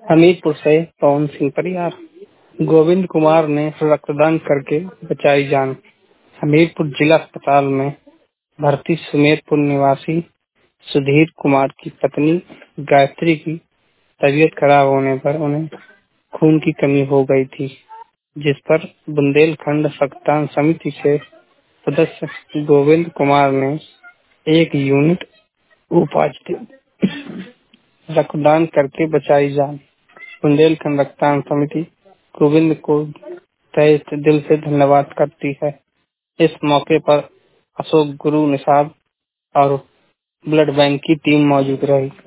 हमीरपुर से पवन सिंह परिहार। गोविंद कुमार ने रक्तदान करके बचाई जान। हमीरपुर जिला अस्पताल में भर्ती सुमेरपुर निवासी सुधीर कुमार की पत्नी गायत्री की तबीयत खराब होने पर उन्हें खून की कमी हो गई थी, जिस पर बुंदेलखंड रक्तदान समिति के सदस्य गोविंद कुमार ने 1 यूनिट ओ पॉजिटिव रक्तदान करके बचाई जान। बुंदेलखंड रक्तदान समिति गोविंद को तहे दिल से धन्यवाद करती है। इस मौके पर अशोक गुरु निषाद और ब्लड बैंक की टीम मौजूद रही।